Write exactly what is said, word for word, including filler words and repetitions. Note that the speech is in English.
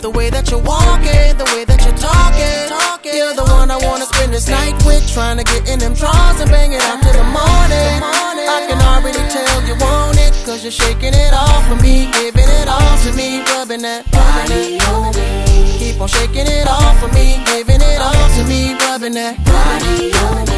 the way that you're walking, the way that you're talking. You're the one I wanna spend this night with, trying to get in them drawers and bang it out till the morning. I can already tell you want it, cause you're shaking it off for me, giving it all to me, rubbing that body on me. Keep on shaking it off for me, giving it all to me, rubbing that body on me.